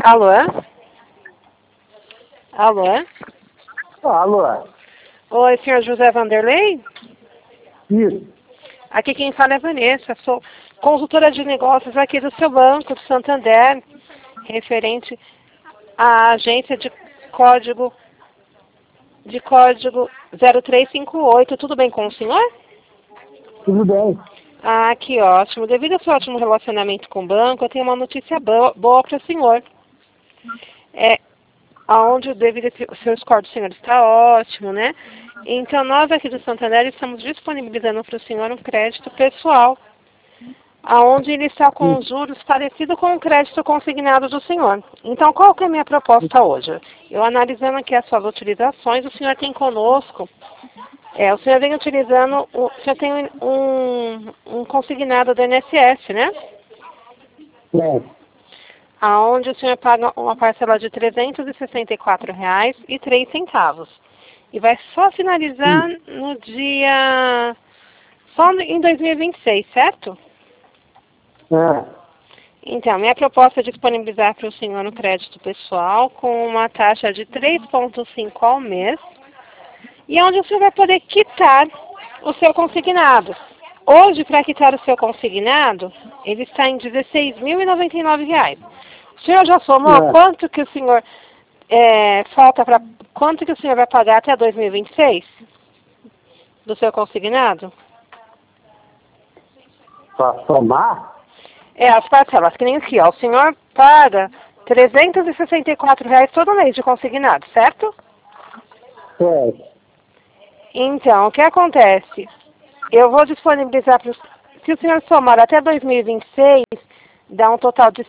Alô? Alô? Alô? Oi, senhor José Vanderlei? Isso. Aqui quem fala é Vanessa, sou consultora de negócios aqui do seu banco, do Santander, referente à agência de código 0358. Tudo bem com o senhor? Tudo bem. Ah, que ótimo. Devido ao seu ótimo relacionamento com o banco, eu tenho uma notícia boa para o senhor. Aonde devido ao seu score do senhor está ótimo, né? Então, nós aqui do Santander estamos disponibilizando para o senhor um crédito pessoal, aonde ele está com juros parecido com o crédito consignado do senhor. Então, qual que é a minha proposta hoje? Eu analisando aqui as suas utilizações, o senhor tem conosco, o senhor vem utilizando, o senhor tem um consignado do INSS, né? Aonde o senhor paga uma parcela de R$ 364,03. E vai só finalizar no dia... Só em 2026, certo? Então, minha proposta é disponibilizar para o senhor um crédito pessoal com uma taxa de 3,5 ao mês, e onde o senhor vai poder quitar o seu consignado. Hoje, para quitar o seu consignado, ele está em R$ 16.099. O senhor já somou quanto que o senhor quanto que o senhor vai pagar até 2026 do seu consignado? Para somar? As parcelas, que nem aqui, ó. O senhor paga R$ 364,00 todo mês de consignado, certo? Certo. Então, o que acontece? Eu vou disponibilizar para se o senhor somar até 2026, dá um total de R$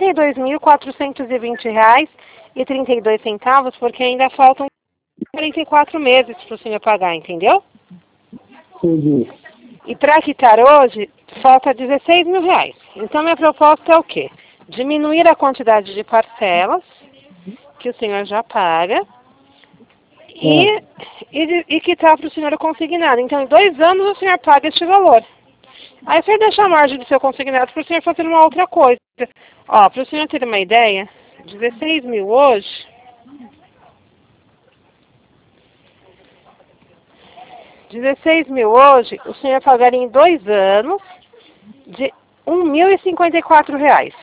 52.420,32, porque ainda faltam 44 meses para o senhor pagar, entendeu? Entendi. E para quitar hoje, falta R$ 16.000. Então, minha proposta é o quê? Diminuir a quantidade de parcelas que o senhor já paga e quitar para o senhor o consignado. Então, em 2 anos, o senhor paga este valor. Aí, o senhor deixa a margem do seu consignado para o senhor fazer uma outra coisa. Ó, para o senhor ter uma ideia, 16 mil hoje... o senhor pagaria em 2 anos de R$ 1.054.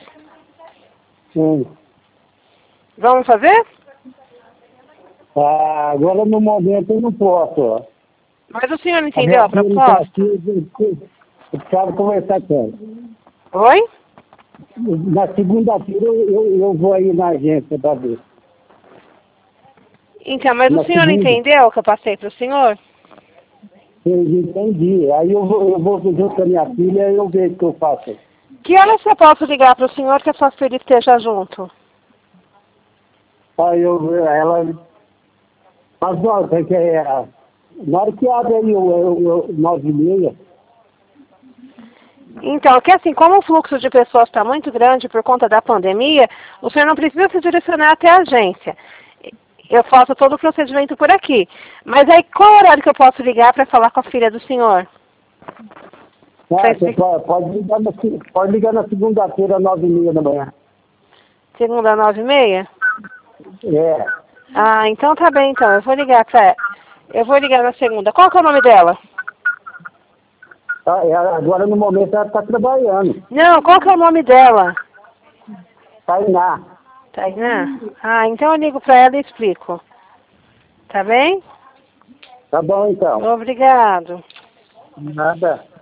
Vamos fazer? Agora, no momento, eu não posso. Mas o senhor não entendeu a proposta? Eu quero conversar com ela. Oi? Na segunda-feira, eu vou aí na agência para ver. Então, mas o senhor não entendeu o que eu passei para o senhor? Eu entendi. Aí eu vou junto com a minha filha e eu vejo o que eu faço. Que horas eu posso ligar para o senhor que a sua filha esteja junto? Aí ela... Mas nossa, na hora que abre aí o 9h30... Então, que assim, como o fluxo de pessoas está muito grande por conta da pandemia, o senhor não precisa se direcionar até a agência. Eu faço todo o procedimento por aqui. Mas aí, qual horário que eu posso ligar para falar com a filha do senhor? Você pode ligar na segunda-feira, às 9h30 da manhã. Segunda, 9h30? Ah, então tá bem, então. Eu vou ligar para ela. Eu vou ligar na segunda. Qual que é o nome dela? Agora, no momento, ela está trabalhando. Não, qual que é o nome dela? Tainá. Tainá? Ah, então eu ligo para ela e explico. Tá bem? Tá bom, então. Obrigado. Nada.